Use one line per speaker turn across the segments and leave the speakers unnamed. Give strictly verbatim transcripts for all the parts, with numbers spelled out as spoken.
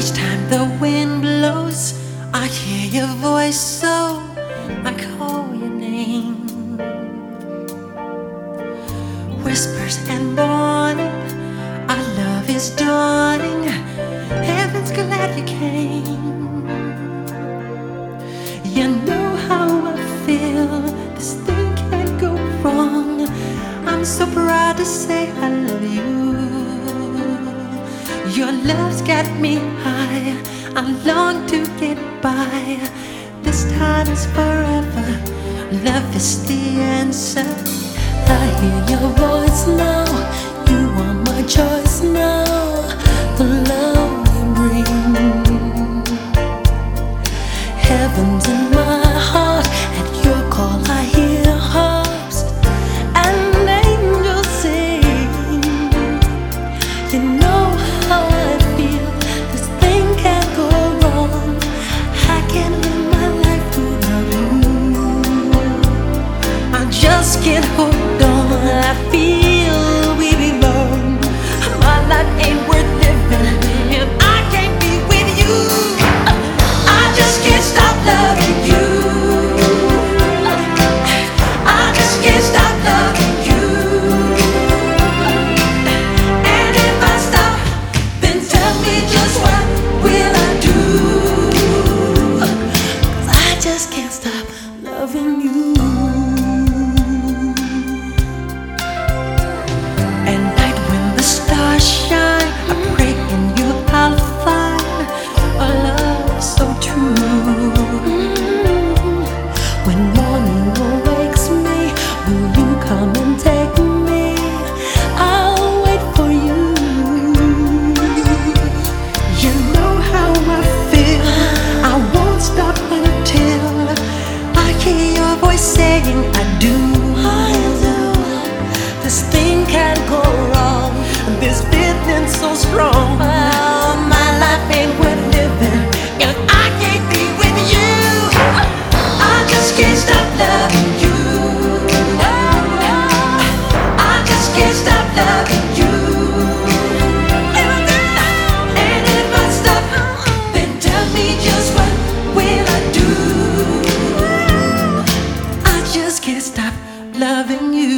Each time the wind blows, I hear your voice, so I call your name. Whispers and morning, our love is dawning. Heaven's glad you came. You know how I feel, this thing can't go wrong. I'm so proud to say I love you. Your love's got me high, I long to get by. This time is forever, love is the answer. I hear your voice now, you are my choice now. The love you bring, heaven's in my heart. At your call I hear harps and angels sing. You know how I feel, this thing can't go wrong. I can't live my life without you. I just can't hold on, I feel we belong. My life ain't worth living if I can't be with you. I just can't stop loving you. I just can't stop loving you. And if I stop, then tell me just what will I do? 'Cause I just can't stop loving you. At night when the stars shine, I pray in you I'll find a love so true. When morning awakes me, will you come and take me? I'll wait for you. You know how I feel, I won't stop until I hear your voice saying I do. This thing can't go wrong, this feeling so strong. Oh, my life ain't worth living if I can't be with you. I just can't stop loving you. I just can't stop loving you. And if I stop, then tell me just what will I do? I just can't stop loving you.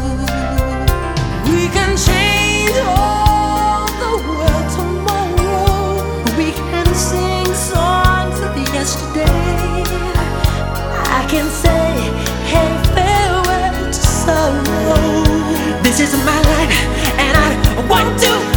We can change all the world tomorrow. We can sing songs of yesterday. I can say, hey, farewell to sorrow. This is my life, and I want to